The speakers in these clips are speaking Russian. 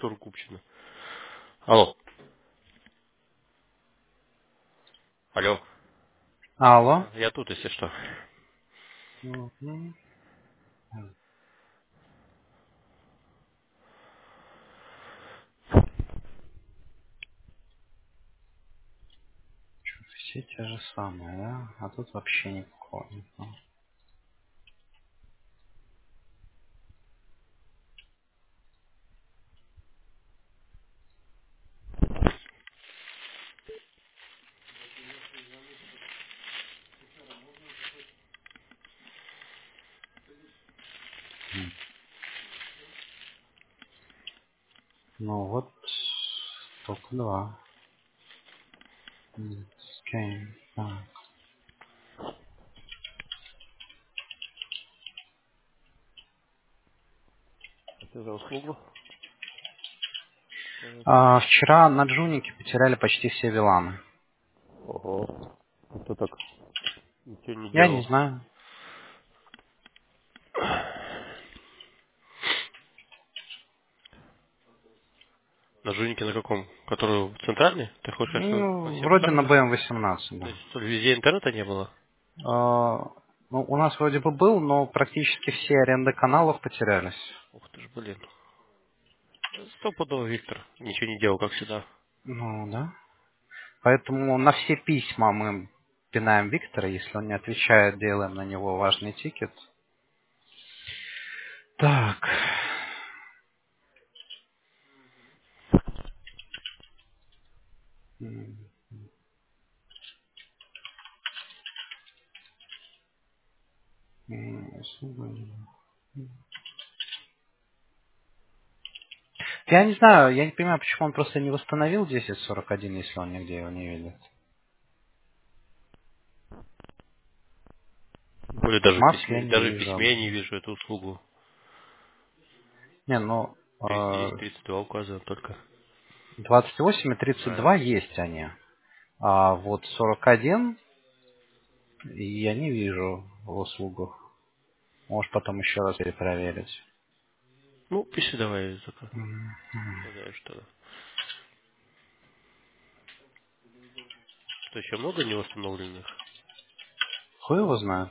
Сургубщина. Алло. Алло. Алло. Я тут, если что. Мгм. Все те же самые, да? А тут вообще никакого не было. Ну вот только два. Скейн. Так. Это за услугу? Скажи. Вчера на Джунике потеряли почти все виланы. Ого. Кто так ничего не Я не делал? знаю. На жунике на каком? Который центральный? Ты хочешь сказать, что по Ну, всем вроде на станциям? BM18, То да. есть что ли, везде интернета не было? Ну, у нас вроде бы был, но практически все аренды каналов потерялись. Ух ты ж, блин. Стопудово Виктор. Ничего не делал, как всегда. Ну, да. Поэтому на все письма мы пинаем Виктора. Если он не отвечает, делаем на него важный тикет. Так. М, особо. Я не знаю, я не понимаю, почему он просто не восстановил 1041, если он нигде его не видит. Или даже в Маск я письме, не даже в вижу. письме я не вижу эту услугу. Не, ну, 39, 32 указывают только. 28 и Да. 32 есть они. А вот 41 я не вижу в услугах. Можешь потом еще раз перепроверить. Ну, пиши давай, только. М, Знаешь, что. Что еще много невосстановленных? Хуй его знает.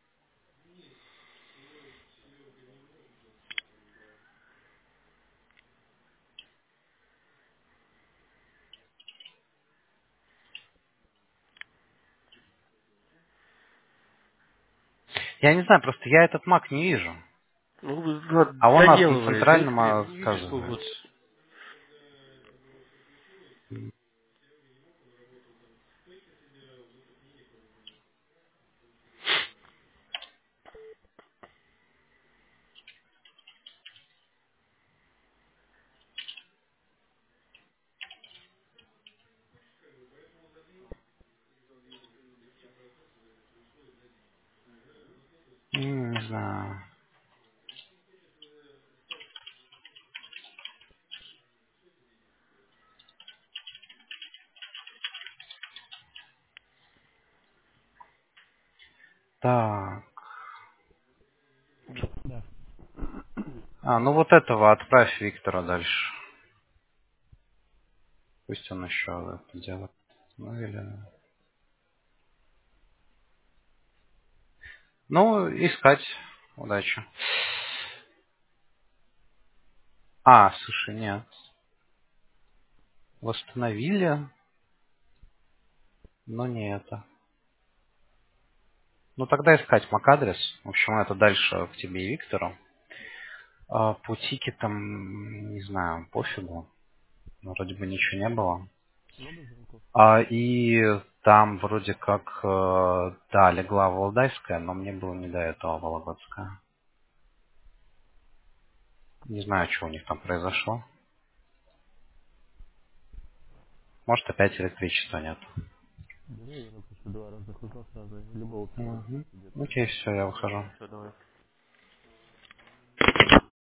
Я не знаю, просто я этот маг не вижу. Ну, А он нас на доделывай. Да, центральном если не видишь, то вот. отказывается. Не знаю. Так. Ну вот этого отправь Виктора дальше. Пусть он еще это делает. Ну или... Ну, искать. Удачи. Слушай, нет. Восстановили, но не это. Ну тогда искать MAC-адрес. В общем, это дальше к тебе и Виктору. По тикетам, не знаю, пофигу. Вроде бы ничего не было. Много звонков? И там вроде как, да, легла Валдайская, но мне было не до этого Вологодская. Не знаю, что у них там произошло. Может, опять электричества нет. Да, я напишу 2 раза захожу сразу. Любого первого Угу. где-то. Окей, все, я выхожу. Ладно, все, давай.